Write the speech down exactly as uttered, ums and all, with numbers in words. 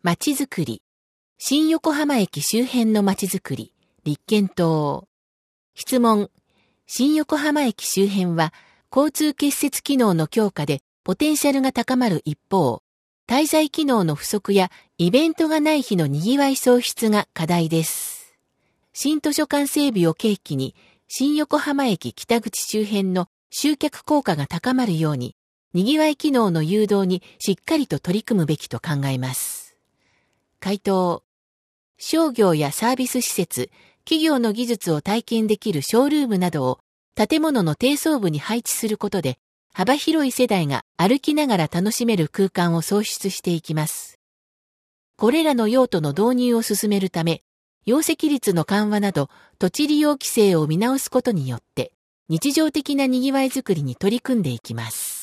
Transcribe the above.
まちづくり。新横浜駅周辺のまちづくり。立憲党。質問。新横浜駅周辺は、交通結節機能の強化でポテンシャルが高まる一方、滞在機能の不足やイベントがない日の賑わい創出が課題です。新図書館整備を契機に、新横浜駅北口周辺の集客効果が高まるように、賑わい機能の誘導にしっかりと取り組むべきと考えます。回答。商業やサービス施設、企業の技術を体験できるショールームなどを建物の低層部に配置することで、幅広い世代が歩きながら楽しめる空間を創出していきます。これらの用途の導入を進めるため、容積率の緩和など土地利用規制を見直すことによって、日常的な賑わいづくりに取り組んでいきます。